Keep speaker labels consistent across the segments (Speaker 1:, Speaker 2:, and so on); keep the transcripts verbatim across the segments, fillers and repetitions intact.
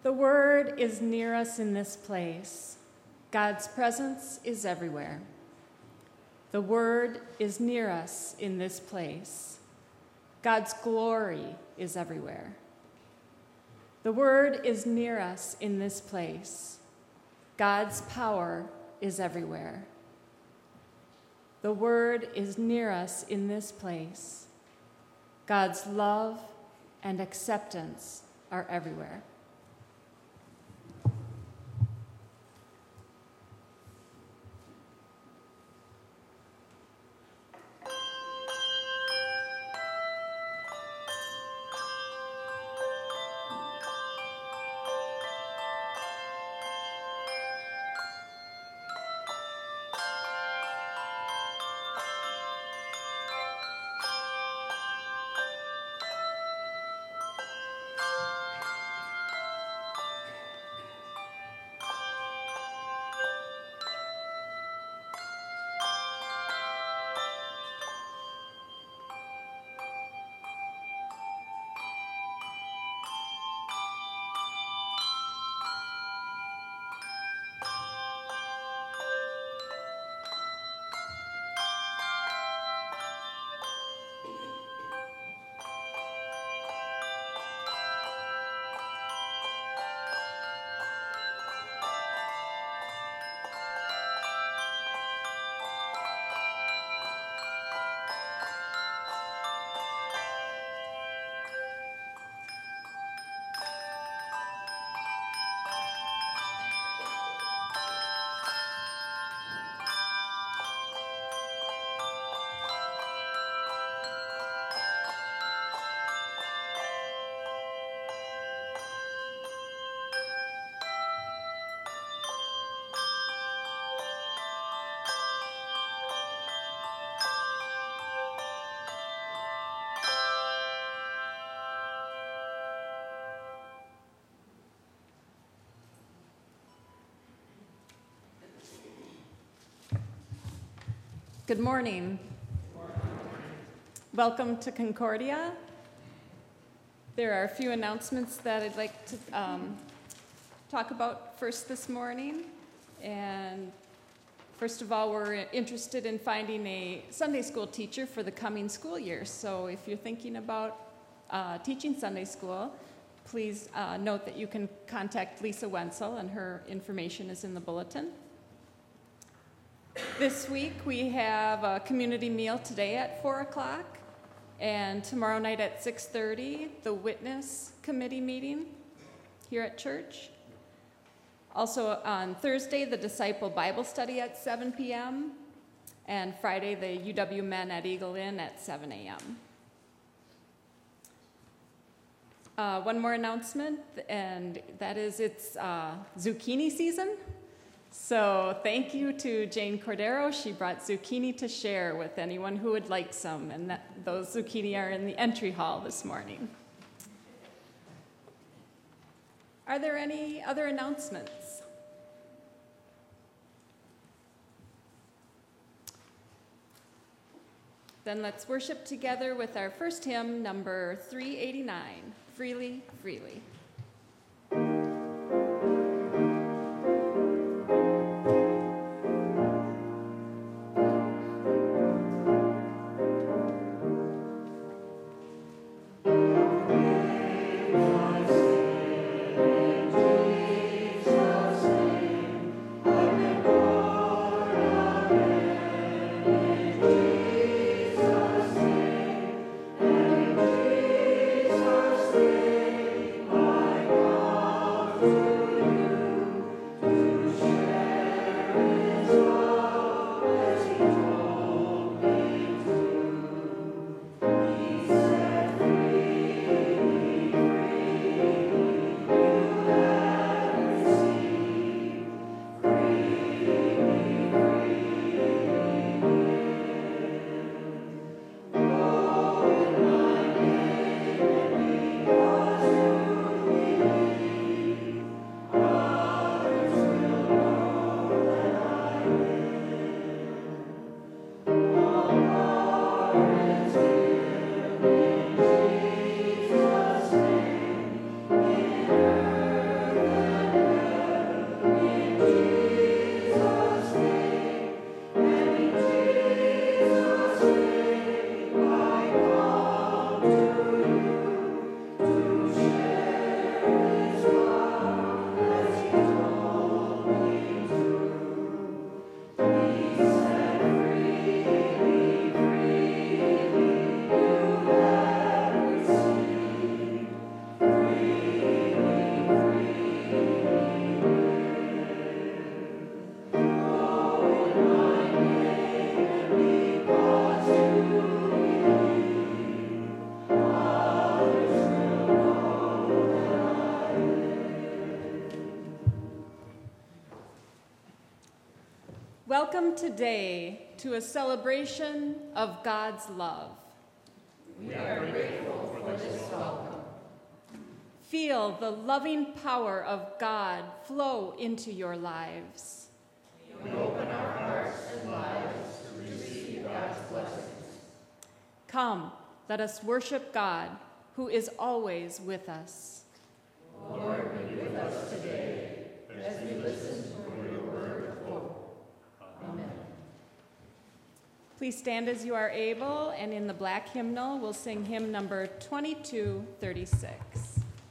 Speaker 1: The Word is near us in this place. God's presence is everywhere. The Word is near us in this place. God's glory is everywhere. The Word is near us in this place. God's power is everywhere. The Word is near us in this place. God's love and acceptance are everywhere. Good morning. Good morning. Welcome to Concordia. There are a few announcements that I'd like to um, talk about first this morning. And first of all, we're interested in finding a Sunday school teacher for the coming school year. So if you're thinking about uh, teaching Sunday school, please uh, note that you can contact Lisa Wenzel, and her information is in the bulletin. This week we have a community meal today at four o'clock, and tomorrow night at six thirty, the Witness Committee meeting here at church. Also on Thursday, the Disciple Bible Study at seven p m, and Friday, the U W Men at Eagle Inn at seven a m Uh, one more announcement, and that is it's uh, zucchini season. So thank you to Jane Cordero. She brought zucchini to share with anyone who would like some, and that, those zucchini are in the entry hall this morning. Are there any other announcements? Then let's worship together with our first hymn, number three eighty-nine, Freely, Freely.
Speaker 2: Oh
Speaker 1: Welcome today to a celebration of God's love.
Speaker 2: We are grateful for this welcome.
Speaker 1: Feel the loving power of God flow into your lives.
Speaker 2: We open our hearts and lives to receive God's blessings.
Speaker 1: Come, let us worship God, who is always with us.
Speaker 2: Lord, be with us today as we listen for your word of hope. Amen.
Speaker 1: Please stand as you are able, and in the black hymnal, we'll sing hymn number twenty-two thirty-six.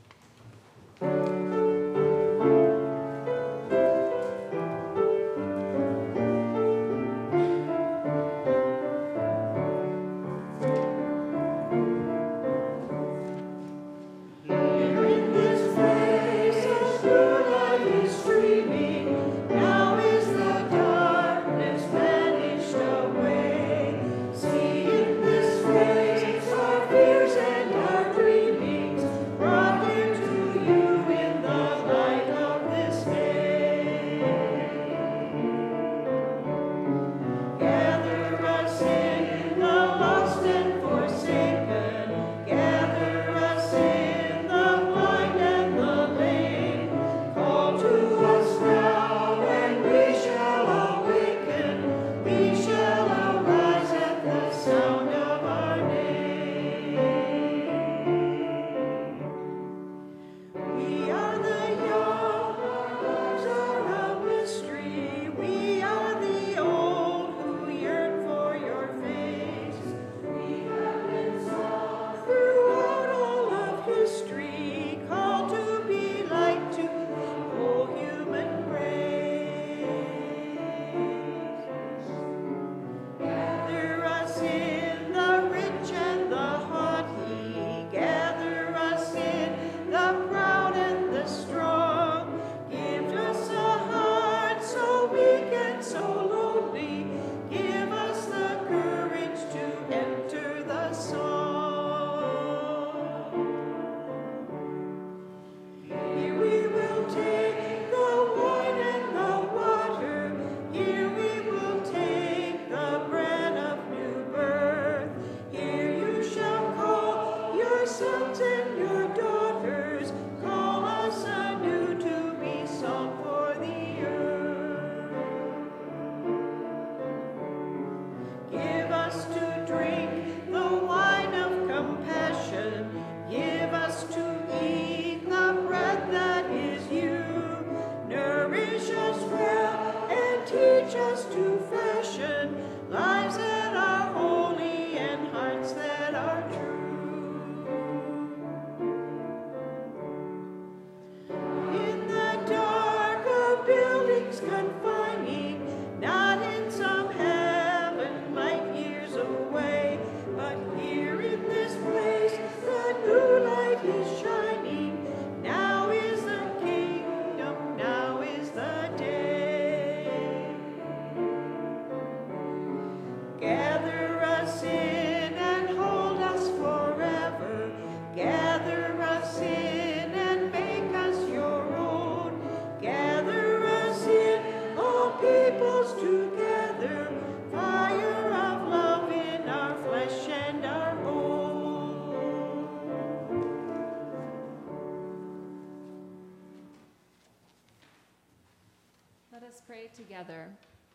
Speaker 1: Let us pray together.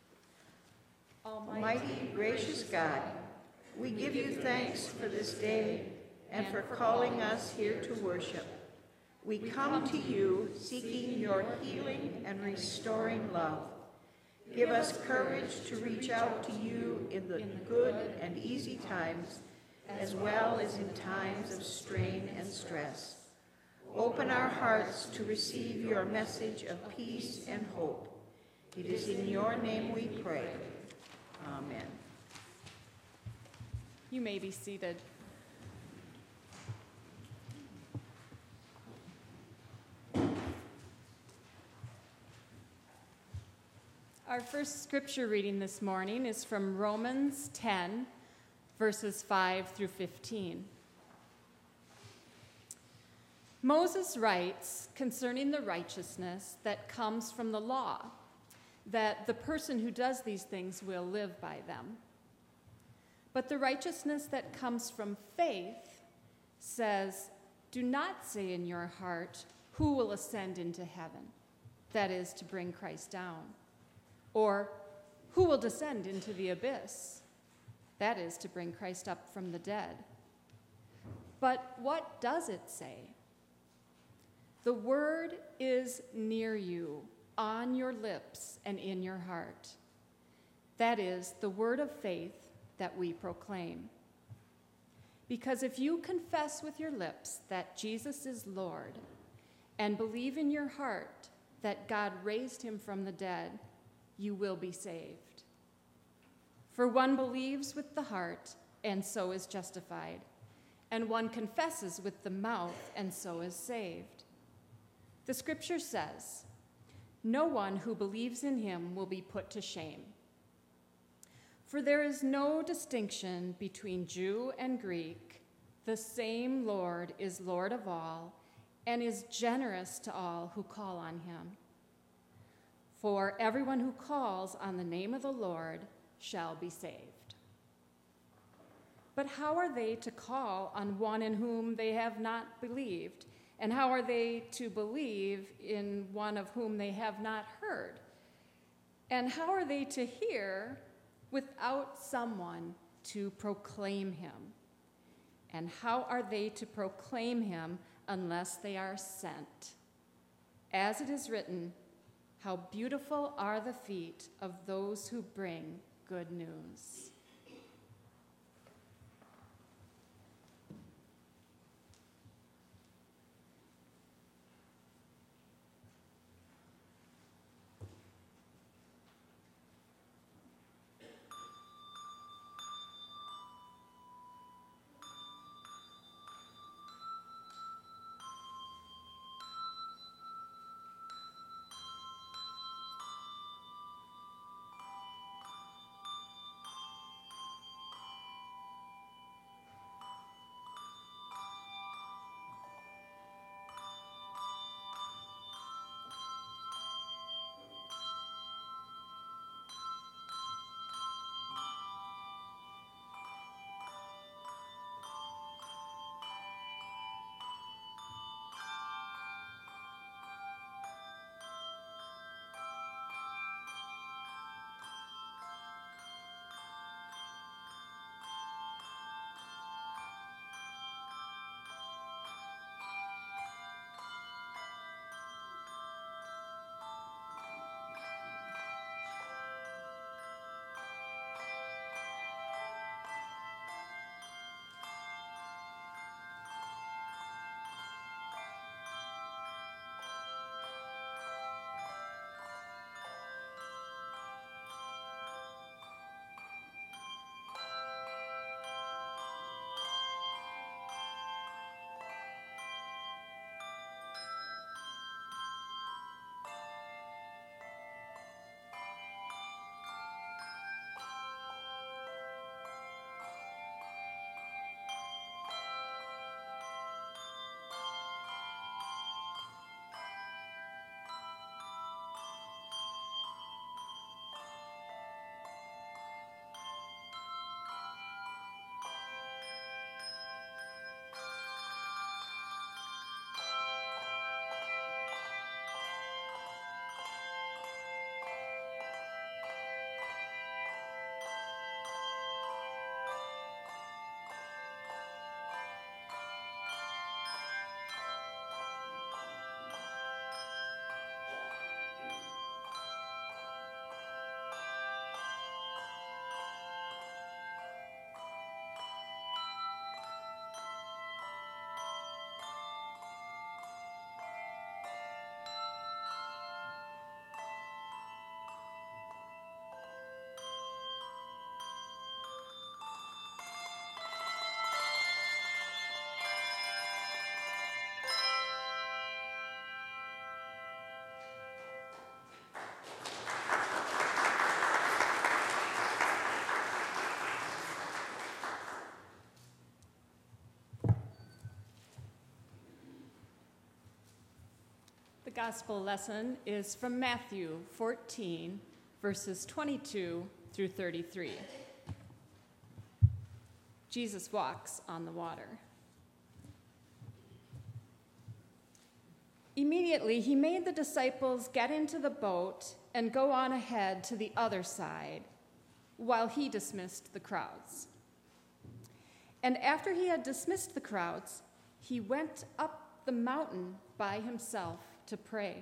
Speaker 3: Almighty, gracious God, we give you thanks for this day and for calling us here to worship. We come to you seeking your healing and restoring love. Give us courage to reach out to you in the good and easy times, as well as in times of strain and stress. Open our hearts to receive your message of peace and hope. It is in your name we pray. Amen.
Speaker 1: You may be seated. Our first scripture reading this morning is from Romans ten, verses five through fifteen. Moses writes concerning the righteousness that comes from the law, that the person who does these things will live by them. But the righteousness that comes from faith says, do not say in your heart, who will ascend into heaven? That is, to bring Christ down. Or, who will descend into the abyss? That is, to bring Christ up from the dead. But what does it say? The word is near you, on your lips and in your heart. That is, the word of faith that we proclaim. Because if you confess with your lips that Jesus is Lord, and believe in your heart that God raised him from the dead, you will be saved. For one believes with the heart, and so is justified, and one confesses with the mouth, and so is saved. The scripture says, no one who believes in him will be put to shame. For there is no distinction between Jew and Greek. The same Lord is Lord of all, and is generous to all who call on him. For everyone who calls on the name of the Lord shall be saved. But how are they to call on one in whom they have not believed? And how are they to believe in one of whom they have not heard? And how are they to hear without someone to proclaim him? And how are they to proclaim him unless they are sent? As it is written, how beautiful are the feet of those who bring good news. The gospel lesson is from Matthew fourteen, verses twenty-two through thirty-three. Jesus walks on the water. Immediately, he made the disciples get into the boat and go on ahead to the other side, while he dismissed the crowds. And after he had dismissed the crowds, he went up the mountain by himself to pray.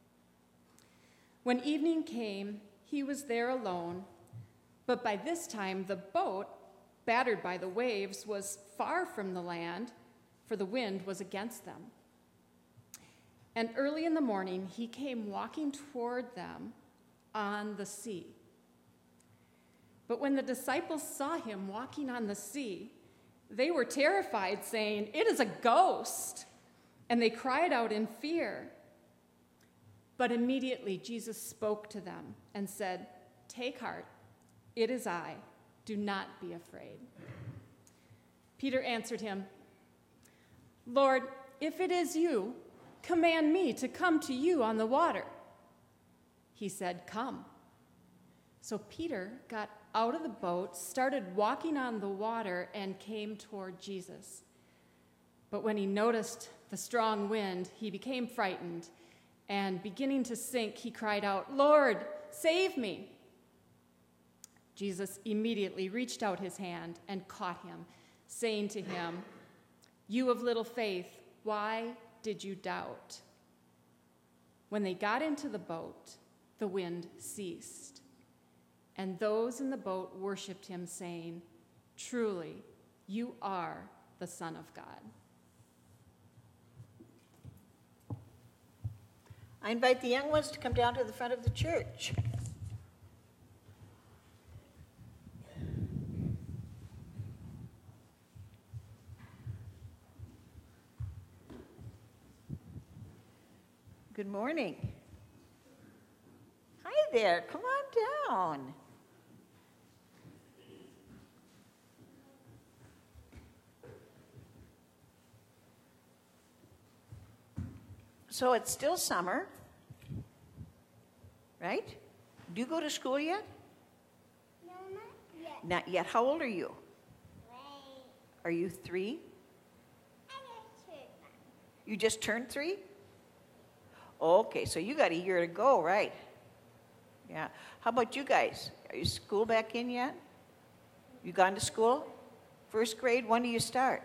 Speaker 1: When evening came, he was there alone, but by this time the boat, battered by the waves, was far from the land, for the wind was against them. And early in the morning he came walking toward them on the sea. But when the disciples saw him walking on the sea, they were terrified, saying, "It is a ghost!" And they cried out in fear. But immediately Jesus spoke to them and said, "Take heart, it is I. Do not be afraid." Peter answered him, "Lord, if it is you, command me to come to you on the water." He said, "Come." So Peter got out of the boat, started walking on the water, and came toward Jesus. But when he noticed the strong wind, he became frightened, and beginning to sink, he cried out, "Lord, save me!" Jesus immediately reached out his hand and caught him, saying to him, "You of little faith, why did you doubt?" When they got into the boat, the wind ceased, and those in the boat worshiped him, saying, "Truly, you are the Son of God."
Speaker 3: I invite the young ones to come down to the front of the church. Good morning. Hi there, come on down. So it's still summer, right? Do you go to school yet?
Speaker 2: No, not yet.
Speaker 3: Not yet. How old are you?
Speaker 2: Wait.
Speaker 3: Are you three?
Speaker 2: I just turned one.
Speaker 3: You just turned three? Okay, so you got a year to go, right? Yeah. How about you guys? Are you school back in yet? You gone to school? First grade, when do you start?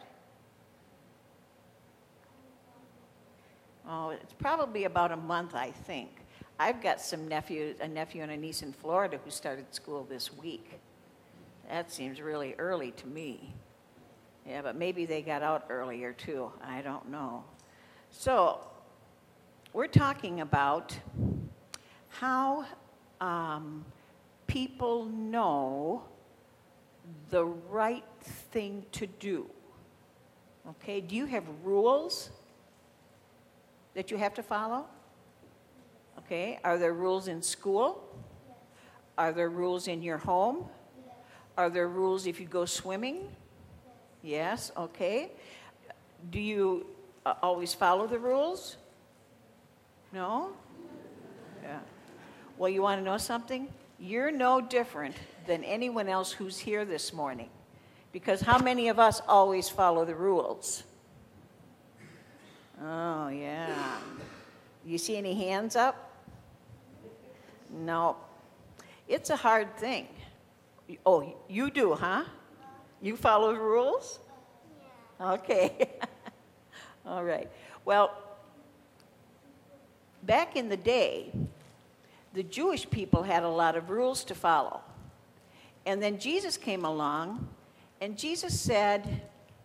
Speaker 3: Oh, it's probably about a month, I think. I've got some nephews, a nephew and a niece in Florida who started school this week. That seems really early to me. Yeah, but maybe they got out earlier too. I don't know. So, we're talking about how um, people know the right thing to do. Okay, do you have rules that you have to follow? Okay, are there rules in school?
Speaker 2: Yes.
Speaker 3: Are there rules in your home?
Speaker 2: Yes.
Speaker 3: Are there rules if you go swimming?
Speaker 2: Yes.
Speaker 3: Yes, okay. Do you uh, always follow the rules? No? Yeah. Well, you want to know something? You're no different than anyone else who's here this morning. Because how many of us always follow the rules? Oh, yeah. You see any hands up? No. It's a hard thing. Oh, you do, huh? You follow the rules?
Speaker 2: Yeah.
Speaker 3: Okay. All right. Well, back in the day, the Jewish people had a lot of rules to follow. And then Jesus came along, and Jesus said,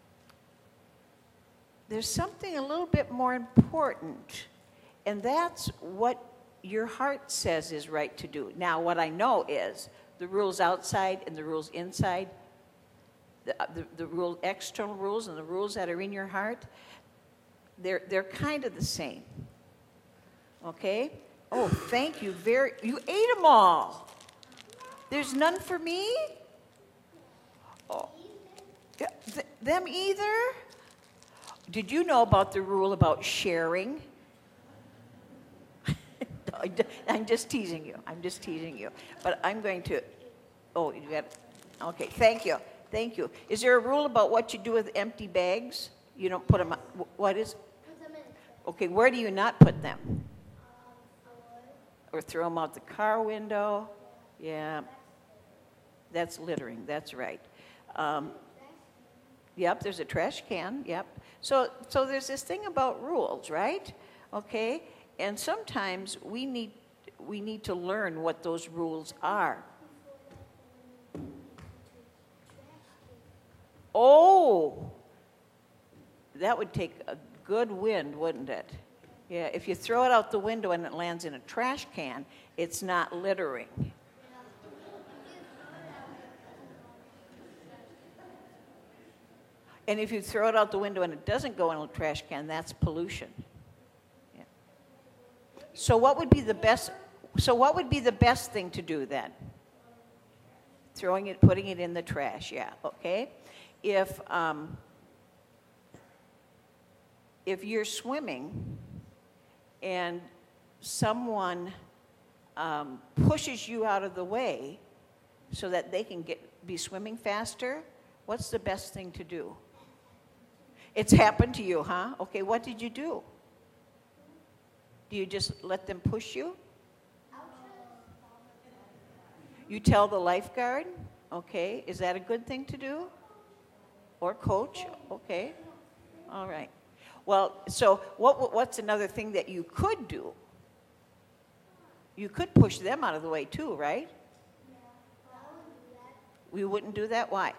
Speaker 3: there's something a little bit more important, and that's what your heart says is right to do. Now, what I know is the rules outside and the rules inside, the, the, the rule, external rules and the rules that are in your heart, they're, they're kind of the same. Okay? Oh, thank you very, you ate them all. There's none for me? Oh, yeah, th them either? Did you know about the rule about sharing? I'm just teasing you. I'm just teasing you. But I'm going to, oh, you got, okay, thank you. Thank you. Is there a rule about what you do with empty bags? You don't put them, what is? Okay, where do you not put them? Or throw them out the car window? Yeah. That's littering, that's right. Um, yep, there's a trash can, yep. So, so there's this thing about rules, right? Okay, and sometimes we need, we need to learn what those rules are. Oh, that would take a good wind, wouldn't it? Yeah, if you throw it out the window and it lands in a trash can, it's not littering. And if you throw it out the window and it doesn't go in a trash can, that's pollution. Yeah. So what would be the best, so what would be the best thing to do then? Throwing it, putting it in the trash, yeah, okay? If, um, if you're swimming and someone um, pushes you out of the way so that they can get, be swimming faster, what's the best thing to do? It's happened to you, huh? Okay, what did you do? Do you just let them push you? You tell the lifeguard? Okay, is that a good thing to do? Or coach? Okay, all right. Well, so what, what's another thing that you could do? You could push them out of the way too, right? We wouldn't do that? Why?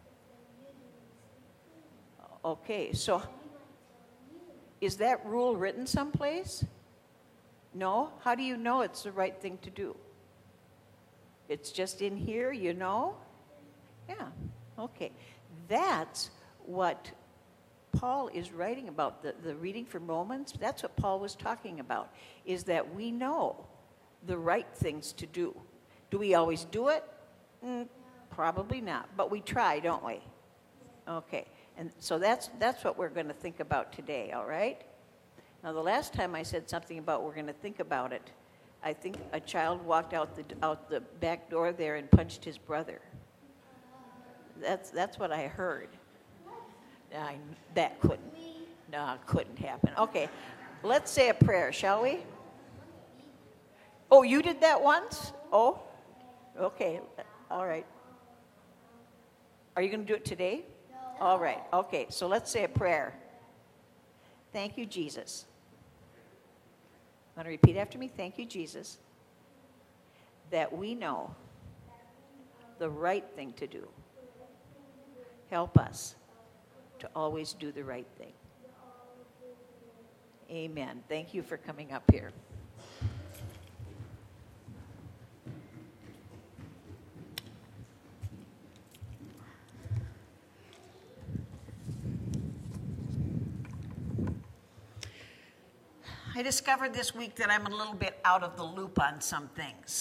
Speaker 3: Okay, so is that rule written someplace? No? How do you know it's the right thing to do? It's just in here, you know? Yeah, okay. That's what Paul is writing about, the, the reading from Romans. That's what Paul was talking about, is that we know the right things to do. Do we always do it? Mm, probably not, but we try, don't we? Okay. And so that's, that's what we're going to think about today, all right? Now, the last time I said something about we're going to think about it, I think a child walked out the, out the back door there and punched his brother. That's, that's what I heard. I, that couldn't, no, couldn't happen. Okay, let's say a prayer, shall we? Oh, you did that once? Oh, okay, all right. Are you going to do it today? All right, okay, so let's say a prayer. Thank you, Jesus. Want to repeat after me? Thank you, Jesus, that we know the right thing to do. Help us to always do the right thing. Amen. Thank you for coming up here. I discovered this week that I'm a little bit out of the loop on some things.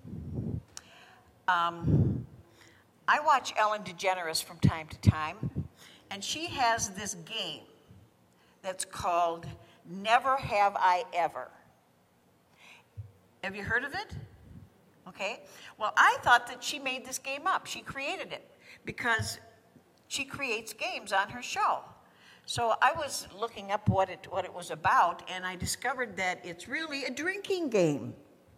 Speaker 3: Um, I watch Ellen DeGeneres from time to time, and she has this game that's called Never Have I Ever. Have you heard of it? Okay. Well, I thought that she made this game up. She created it because she creates games on her show. So I was looking up what it, what it was about, and I discovered that it's really a drinking game.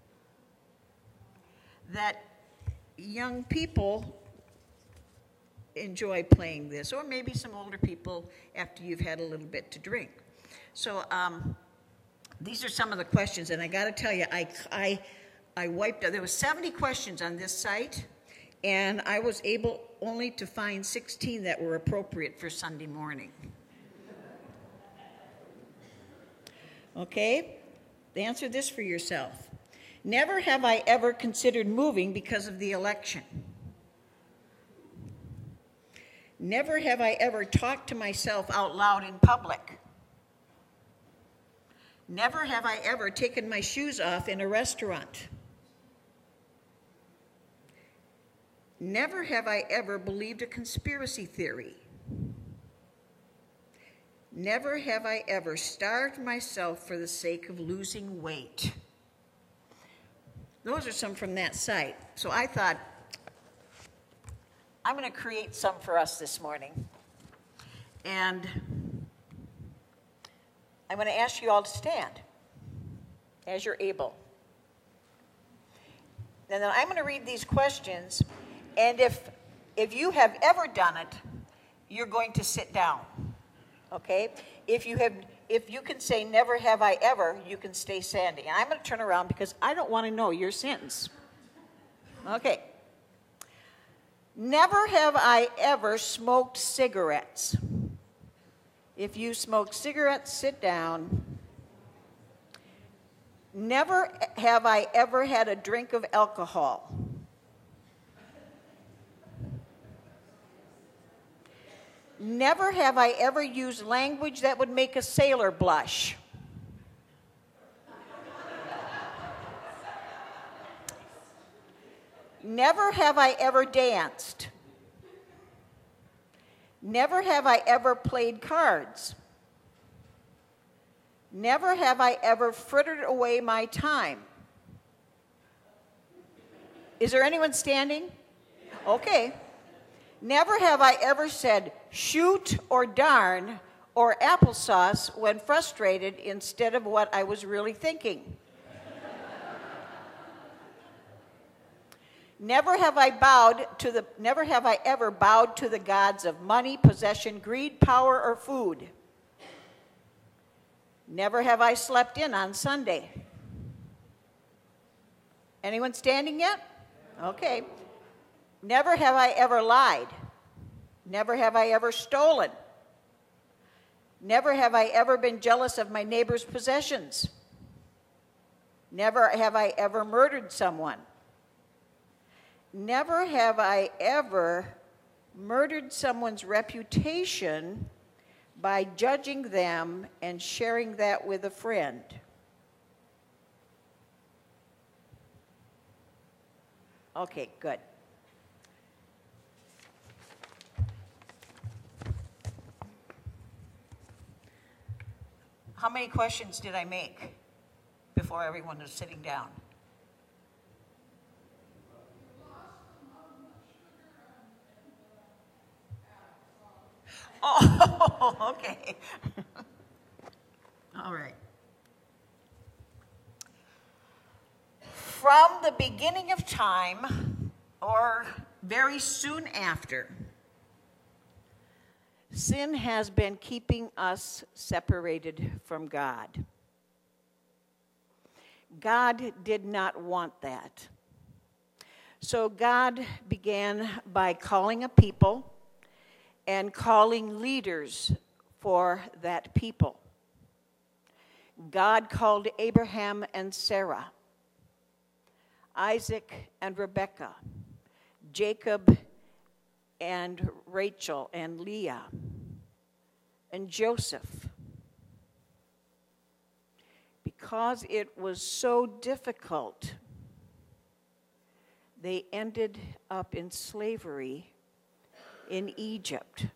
Speaker 3: That young people enjoy playing this, or maybe some older people after you've had a little bit to drink. So um, these are some of the questions, and I got to tell you, I, I, I wiped out, there was seventy questions on this site, and I was able only to find sixteen that were appropriate for Sunday morning. Okay, answer this for yourself. Never have I ever considered moving because of the election. Never have I ever talked to myself out loud in public. Never have I ever taken my shoes off in a restaurant. Never have I ever believed a conspiracy theory. Never have I ever starved myself for the sake of losing weight. those are some from that site. So I thought, I'm going to create some for us this morning. And I'm going to ask you all to stand as you're able. And then I'm going to read these questions, and if if you have ever done it, you're going to sit down. Okay? If you have if you can say never have I ever, you can stay standing. And I'm going to turn around because I don't want to know your sins. Okay. Never have I ever smoked cigarettes. If you smoke cigarettes, sit down. Never have I ever had a drink of alcohol. Never have I ever used language that would make a sailor blush. Never have I ever danced. Never have I ever played cards. Never have I ever frittered away my time. Is there anyone standing? Okay. Never have I ever said shoot or darn or applesauce when frustrated instead of what I was really thinking. Never have I bowed to the never have I ever bowed to the gods of money, possession, greed, power, or food. Never have I slept in on Sunday. Anyone standing yet? Okay. Never have I ever lied. Never have I ever stolen. Never have I ever been jealous of my neighbor's possessions. Never have I ever murdered someone. Never have I ever murdered someone's reputation by judging them and sharing that with a friend. Okay, good. How many questions did I make before everyone was sitting down? Oh, okay. All right. From the beginning of time, or very soon after, sin has been keeping us separated from God. God did not want that. So God began by calling a people and calling leaders for that people. God called Abraham and Sarah, Isaac and Rebekah, Jacob and Rachel and Leah, and Joseph. Because it was so difficult, they ended up in slavery in Egypt.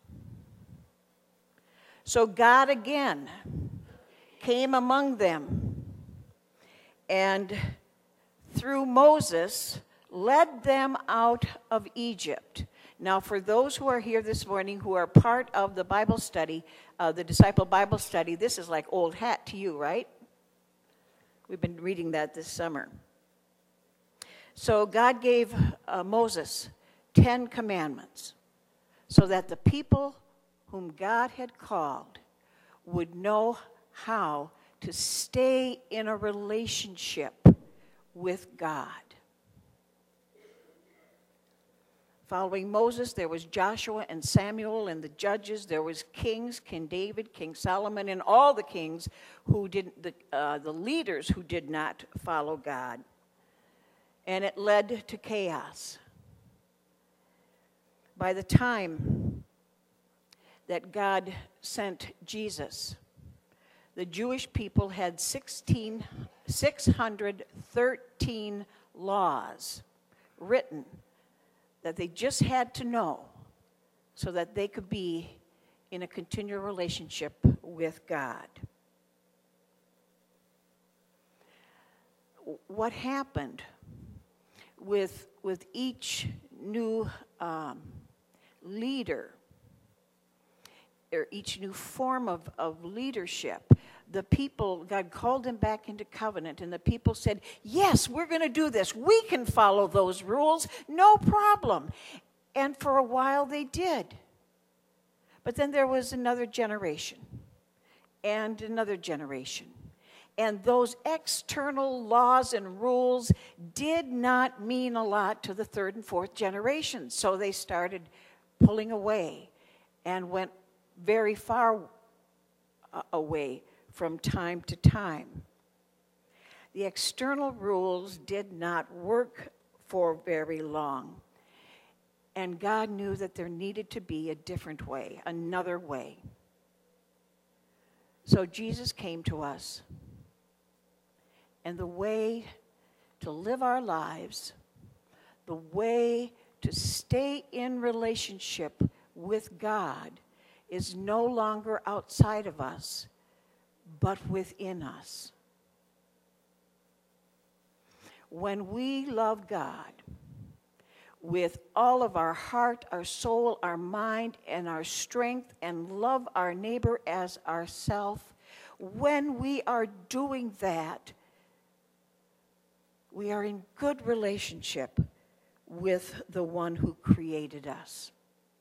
Speaker 3: So God again came among them and through Moses led them out of Egypt. Now, for those who are here this morning who are part of the Bible study, uh, the Disciple Bible study, this is like old hat to you, right? We've been reading that this summer. So God gave uh, Moses Ten Commandments so that the people whom God had called would know how to stay in a relationship with God. Following Moses, there was Joshua and Samuel and the judges. There was kings, King David, King Solomon, and all the kings who didn't, the, uh, the leaders who did not follow God. And it led to chaos. By the time that God sent Jesus, the Jewish people had sixteen, six hundred thirteen laws written that they just had to know so that they could be in a continual relationship with God. What happened with, with each new um, leader, or each new form of, of leadership, the people, God called them back into covenant, and the people said, yes, we're going to do this. We can follow those rules, no problem. And for a while they did. But then there was another generation, and another generation. And those external laws and rules did not mean a lot to the third and fourth generations. So they started pulling away and went very far away from time to time. The external rules did not work for very long. And God knew that there needed to be a different way, another way. So Jesus came to us. And the way to live our lives, the way to stay in relationship with God, is no longer outside of us, but within us. When we love God with all of our heart, our soul, our mind, and our strength, and love our neighbor as ourself, when we are doing that, we are in good relationship with the one who created us.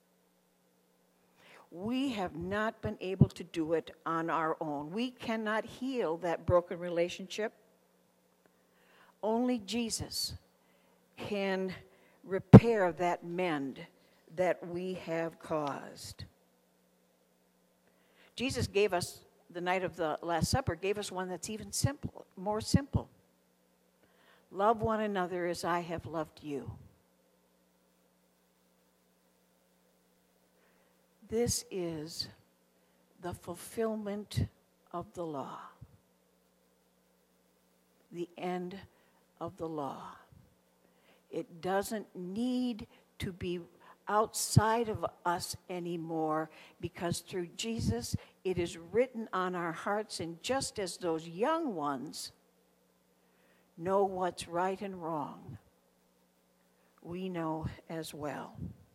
Speaker 3: We have not been able to do it on our own. We cannot heal that broken relationship. Only Jesus can repair that mend that we have caused. Jesus gave us, the night of the Last Supper, gave us one that's even simple, more simple. Love one another as I have loved you. This is the fulfillment of the law, the end of the law. It doesn't need to be outside of us anymore, because through Jesus it is written on our hearts, and just as those young ones know what's right and wrong, we know as well.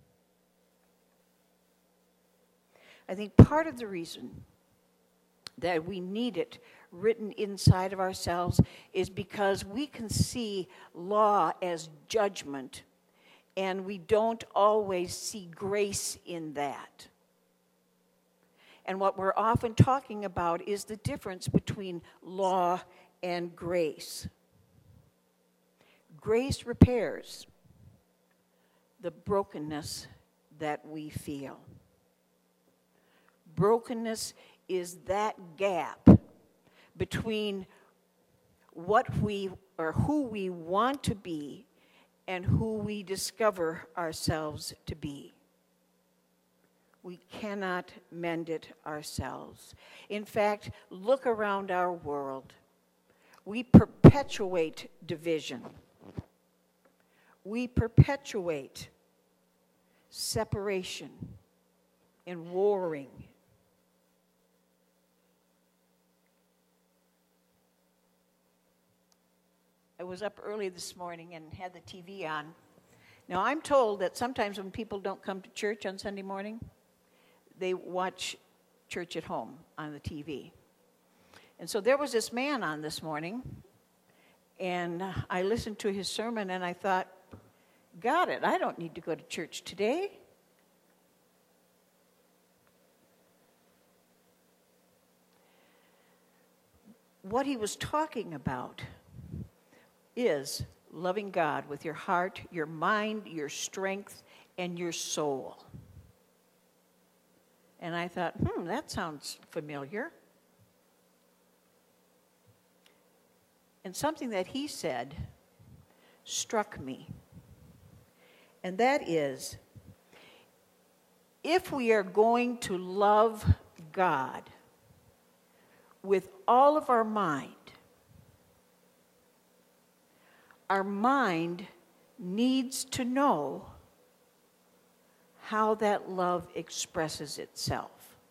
Speaker 3: I think part of the reason that we need it written inside of ourselves is because we can see law as judgment, and we don't always see grace in that. And what we're often talking about is the difference between law and grace. Grace repairs the brokenness that we feel. Brokenness is that gap between what we or who we want to be and who we discover ourselves to be. We cannot mend it ourselves. In fact, look around our world. We perpetuate division. We perpetuate separation and warring. I was up early this morning and had the T V on. Now, I'm told that sometimes when people don't come to church on Sunday morning, they watch church at home on the T V. And so there was this man on this morning, and I listened to his sermon, and I thought, got it, I don't need to go to church today. What he was talking about is loving God with your heart, your mind, your strength, and your soul. And I thought, hmm, that sounds familiar. And something that he said struck me. And that is, if we are going to love God with all of our mind, our mind needs to know how that love expresses itself.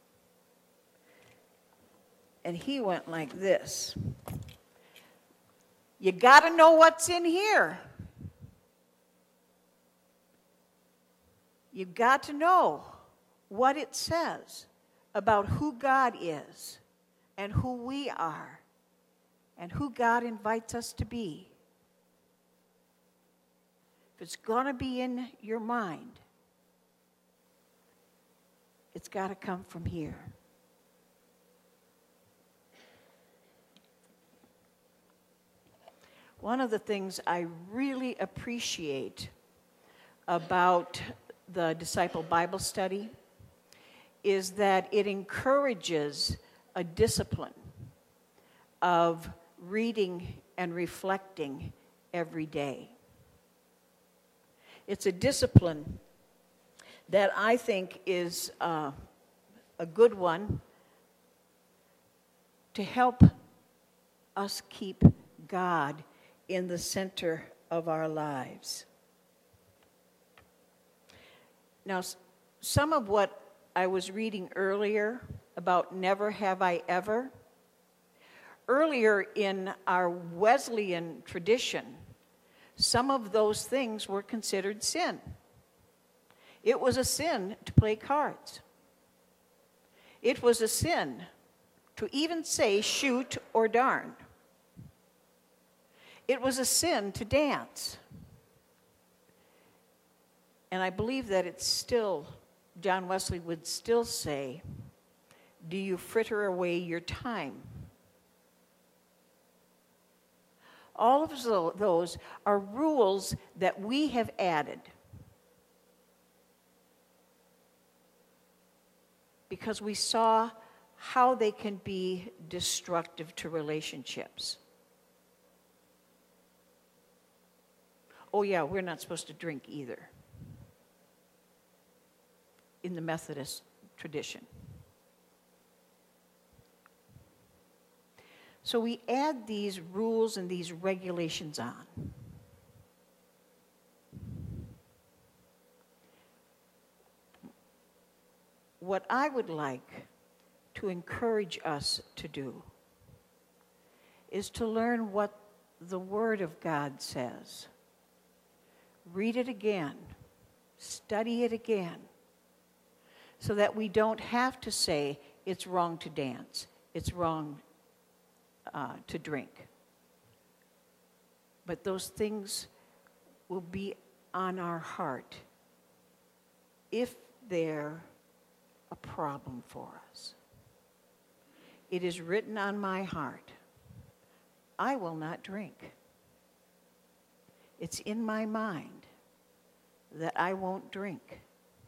Speaker 3: And he went like this. You got to know what's in here. You've got to know what it says about who God is and who we are and who God invites us to be. If it's going to be in your mind, it's got to come from here. One of the things I really appreciate about the Disciple Bible Study is that it encourages a discipline of reading and reflecting every day. It's a discipline that I think is uh, a good one to help us keep God in the center of our lives. Now, some of what I was reading earlier about never have I ever, earlier in our Wesleyan tradition, some of those things were considered sin. It was a sin to play cards. It was a sin to even say shoot or darn. It was a sin to dance. And I believe that it's still, John Wesley would still say, do you fritter away your time? All of those are rules that we have added because we saw how they can be destructive to relationships. Oh yeah, we're not supposed to drink either in the Methodist tradition. So we add these rules and these regulations on. What I would like to encourage us to do is to learn what the Word of God says. Read it again. Study it again. So that we don't have to say it's wrong to dance. It's wrong uh, to drink. But those things will be on our heart if they're a problem for us. It is written on my heart, I will not drink. It's in my mind that I won't drink.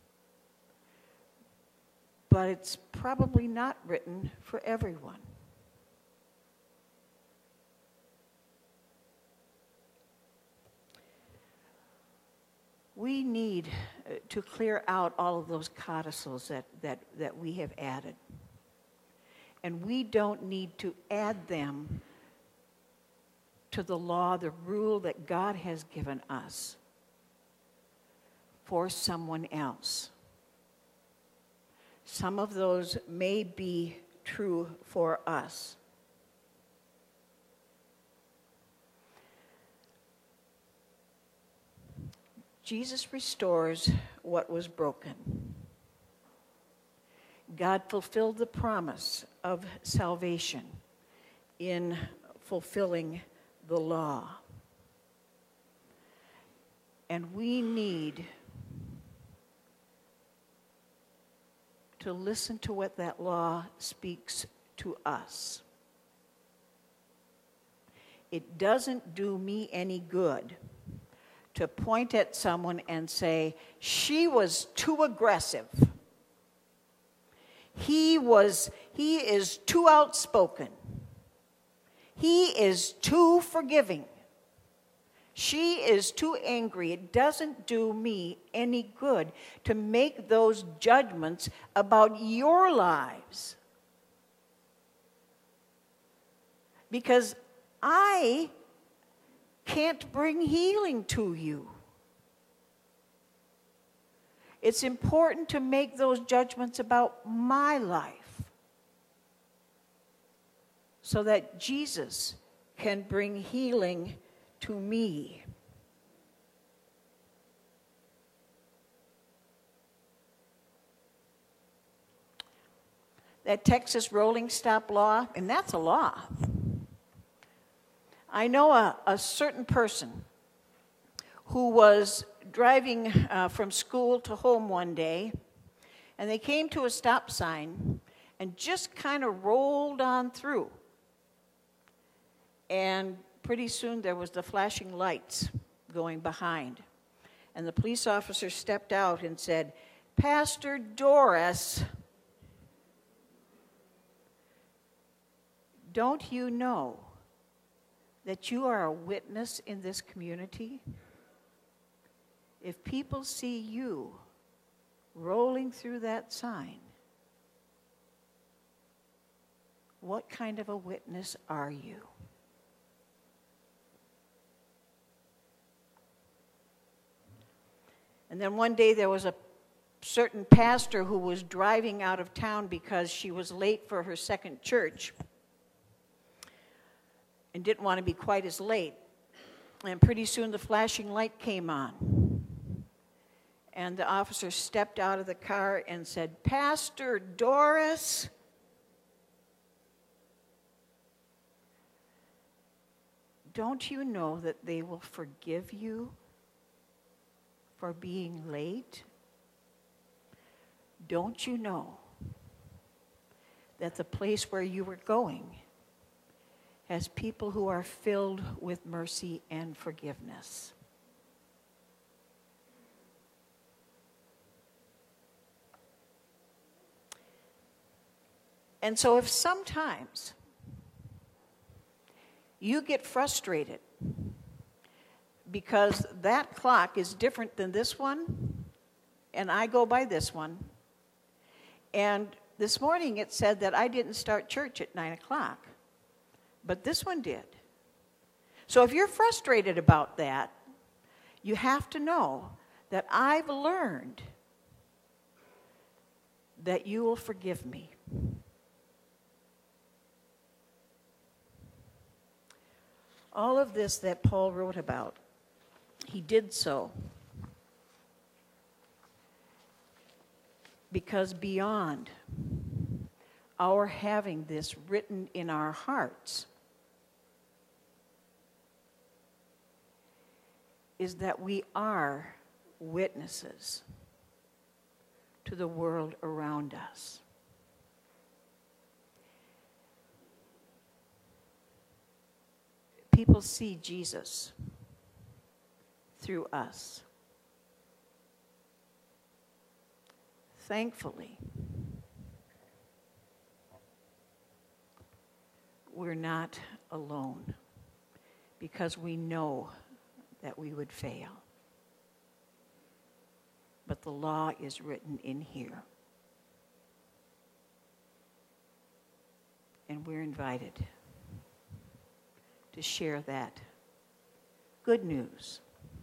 Speaker 3: But it's probably not written for everyone. We need to clear out all of those codicils that, that, that we have added. And we don't need to add them to the law, the rule that God has given us for someone else. Some of those may be true for us. Jesus restores what was broken. God fulfilled the promise of salvation in fulfilling the law. And we need to listen to what that law speaks to us. It doesn't do me any good to point at someone and say, she was too aggressive. He was, he is too outspoken. He is too forgiving. She is too angry. It doesn't do me any good to make those judgments about your lives. Because I can't bring healing to you. It's important to make those judgments about my life so that Jesus can bring healing to me. that Texas rolling stop law, and that's a law. I know a, a certain person who was driving uh, from school to home one day, and they came to a stop sign and just kind of rolled on through. And pretty soon there was the flashing lights going behind. And the police officer stepped out and said, "Pastor Doris, don't you know that you are a witness in this community? If people see you rolling through that sign, what kind of a witness are you?" And then one day there was a certain pastor who was driving out of town because she was late for her second church and didn't want to be quite as late. And pretty soon the flashing light came on. And the officer stepped out of the car and said, "Pastor Doris, don't you know that they will forgive you for being late? Don't you know that the place where you were going has people who are filled with mercy and forgiveness?" And so if sometimes you get frustrated because that clock is different than this one, and I go by this one, and this morning it said that I didn't start church at nine o'clock, but this one did. So if you're frustrated about that, you have to know that I've learned that you will forgive me. All of this that Paul wrote about, he did so because beyond our having this written in our hearts is that we are witnesses to the world around us. People see Jesus through us. Thankfully, we're not alone because we know that we would fail. But the law is written in here. And we're invited to share that good news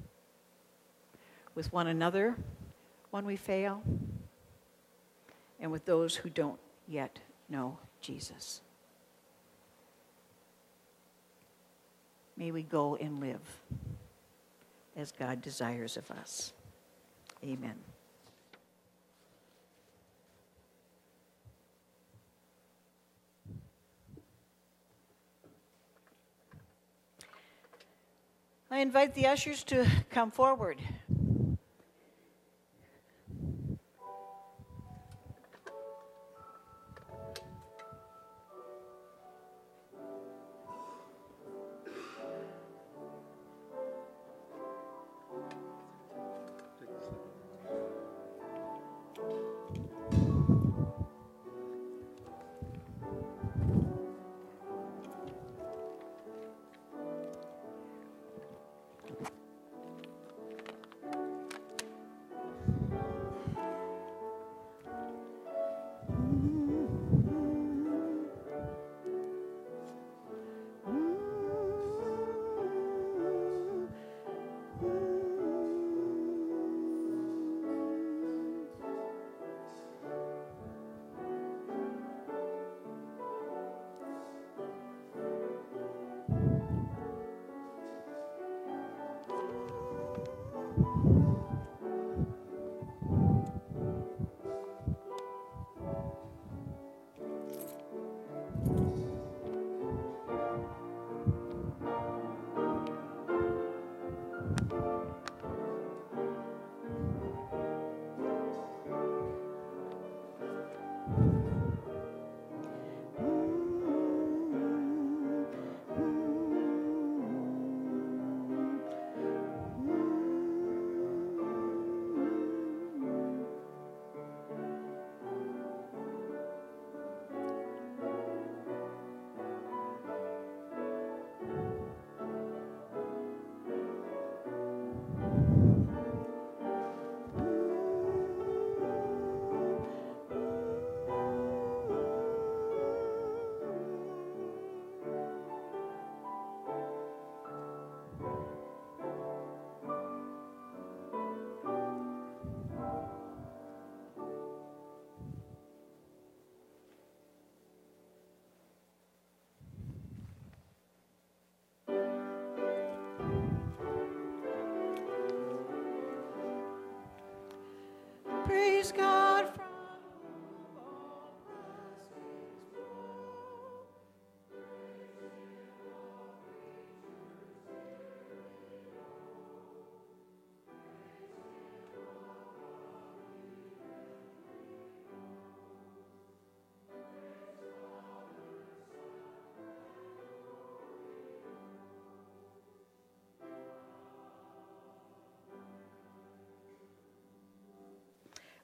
Speaker 3: with one another when we fail and with those who don't yet know Jesus. May we go and live as God desires of us. Amen. I invite the ushers to come forward.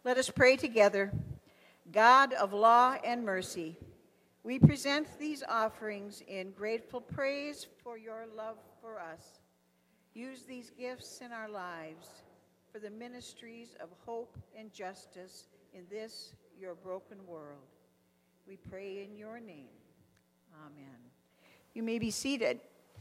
Speaker 3: Let us pray together. God of law and mercy, we present these offerings in grateful praise for your love for us. Use these gifts in our lives for the ministries of hope and justice in this, your broken world. We pray in your name. Amen. You may be seated.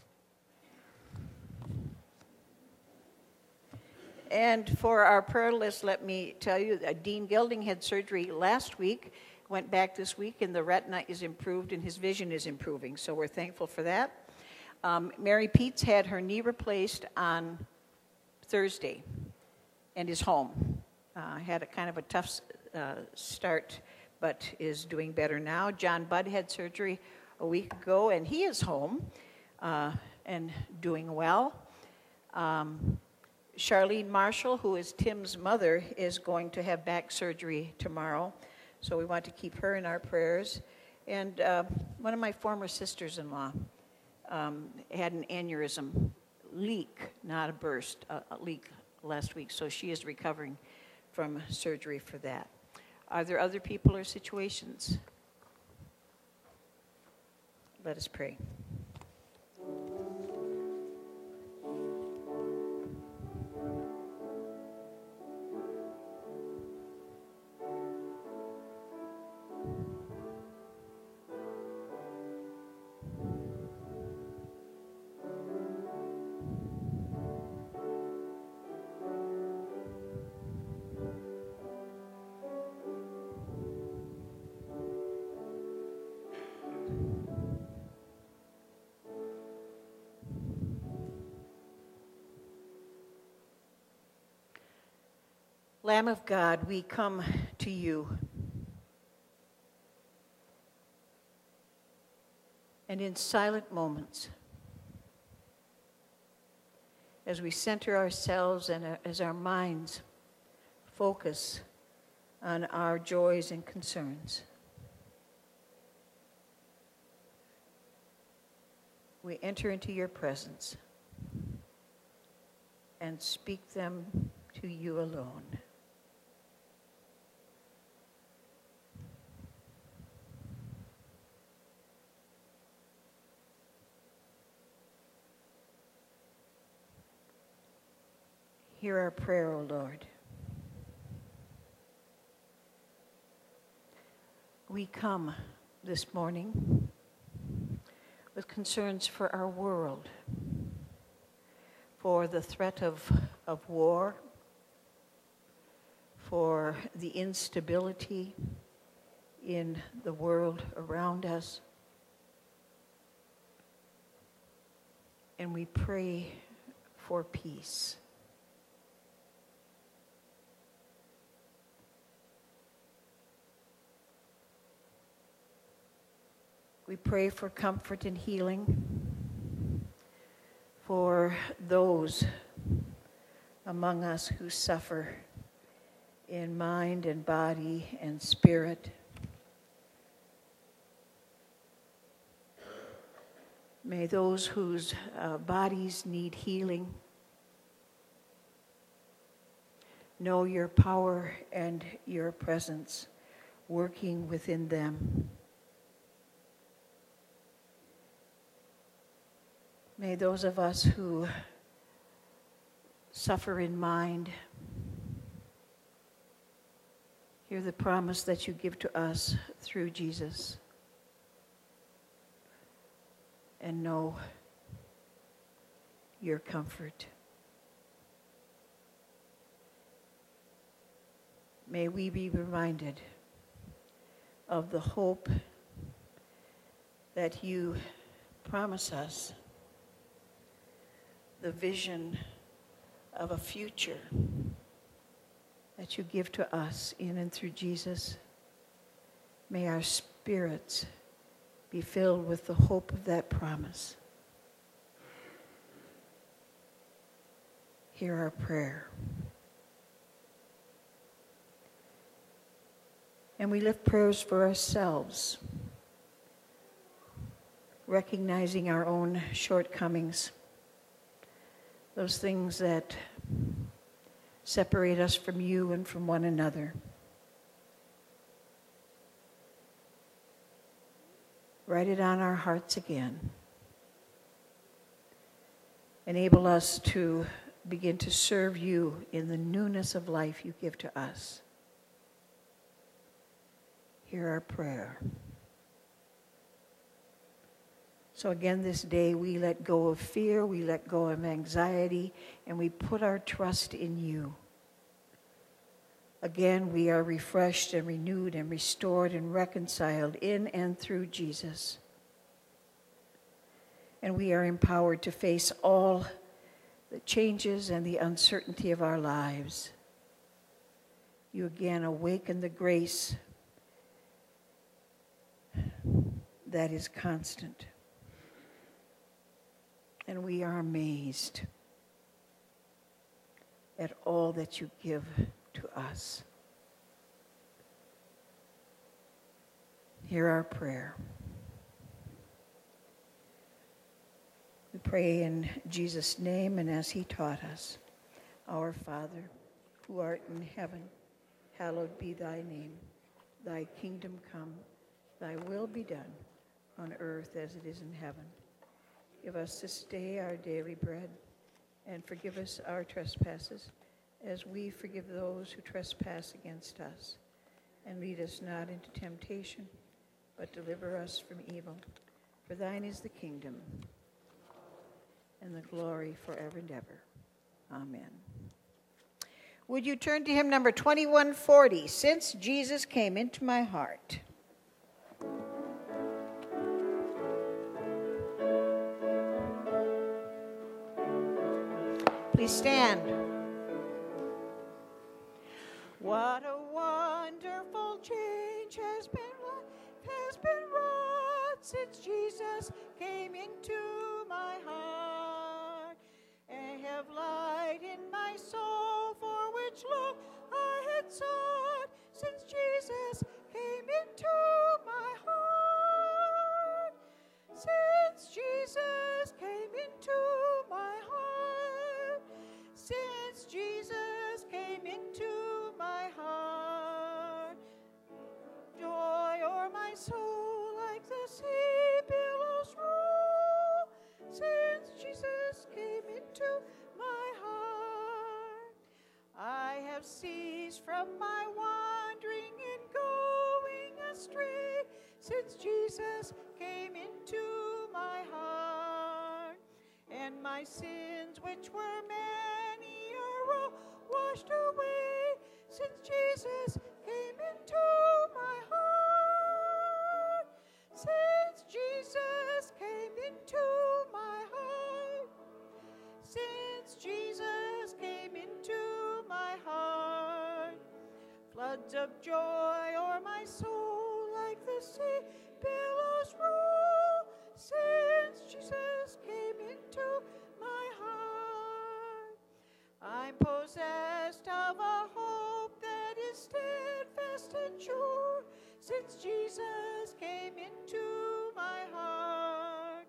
Speaker 3: And for our prayer list, let me tell you that Dean Gilding had surgery last week, went back this week, and the retina is improved and his vision is improving. So we're thankful for that. Um, Mary Peets had her knee replaced on Thursday and is home. Uh, had a kind of a tough uh, start, but is doing better now. John Budd had surgery a week ago, and he is home uh, and doing well. Um, Charlene Marshall, who is Tim's mother, is going to have back surgery tomorrow, so we want to keep her in our prayers. And uh, one of my former sisters-in-law um, had an aneurysm leak, not a burst, a, a leak last week, so she is recovering from surgery for that. Are there other people or situations? Let us pray. Lamb of God, we come to you. And in silent moments, as we center ourselves and as our minds focus on our joys and concerns, we enter into your presence and speak them to you alone. Hear our prayer, O Lord. We come this morning with concerns for our world, for the threat of, of war, for the instability in the world around us. And we pray for peace. We pray for comfort and healing for those among us who suffer in mind and body and spirit. May those whose uh, bodies need healing know your power and your presence working within them. May those of us who suffer in mind hear the promise that you give to us through Jesus and know your comfort. May we be reminded of the hope that you promise us, the vision of a future that you give to us in and through Jesus. May our spirits be filled with the hope of that promise. Hear our prayer. And we lift prayers for ourselves, recognizing our own shortcomings, those things that separate us from you and from one another. Write it on our hearts again. Enable us to begin to serve you in the newness of life you give to us. Hear our prayer. So again this day we let go of fear, we let go of anxiety, and we put our trust in you. Again we are refreshed and renewed and restored and reconciled in and through Jesus. And we are empowered to face all the changes and the uncertainty of our lives. You again awaken the grace that is constant. And we are amazed at all that you give to us. Hear our prayer. We pray in Jesus' name and as he taught us. Our Father, who art in heaven, hallowed be thy name. Thy kingdom come, thy will be done on earth as it is in heaven. Give us this day our daily bread, and forgive us our trespasses, as we forgive those who trespass against us. And lead us not into temptation, but deliver us from evil. For thine is the kingdom, and the glory forever and ever. Amen. Would you turn to hymn number twenty-one forty, Since Jesus Came Into My Heart. Please stand. What a wonderful change has been, has been wrought since Jesus came into my heart. I have light in my soul for which long I had sought, since Jesus came into my heart. Since Jesus came into my heart. Since Jesus came into my heart. Joy o'er my soul like the sea billows roll, since Jesus came into my heart. I have ceased from my wandering and going astray, since Jesus came into my heart. And my sins, which were many, are all washed away, since Jesus came into my heart. Since Jesus came into my heart. Since Jesus came into my heart. Floods of joy o'er my soul like the sea billows roll, since Jesus came into my heart. I'm possessed of a hope that is steadfast and sure, since Jesus came into my heart.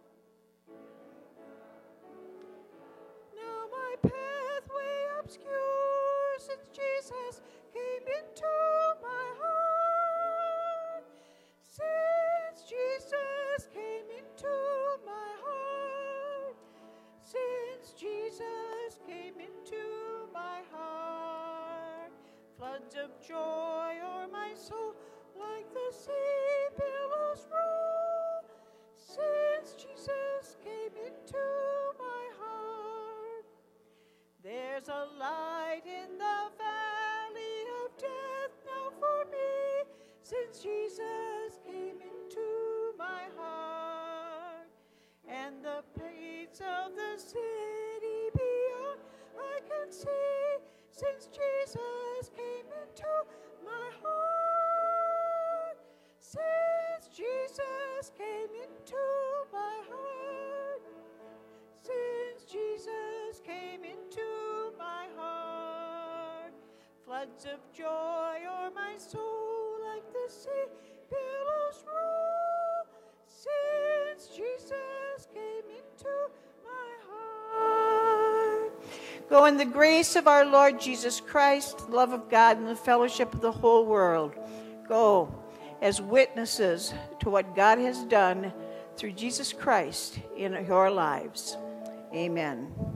Speaker 3: Now my pathway obscure, since Jesus came into my heart. Since Jesus came into my heart. Since Jesus came into my heart. Floods of joy o'er my soul like the sea billows roll, since Jesus came into my heart. There's a light in the valley of death now for me, since Jesus came into my heart. And the gates of the city beyond I can see, since Jesus came into my heart. Since Jesus came into my heart. Since Jesus came into my heart. Floods of joy o'er my soul like the sea billows roll, since Jesus came into my heart. Go in the grace of our Lord Jesus Christ, the love of God, and the fellowship of the whole world. Go as witnesses to what God has done through Jesus Christ in your lives. Amen.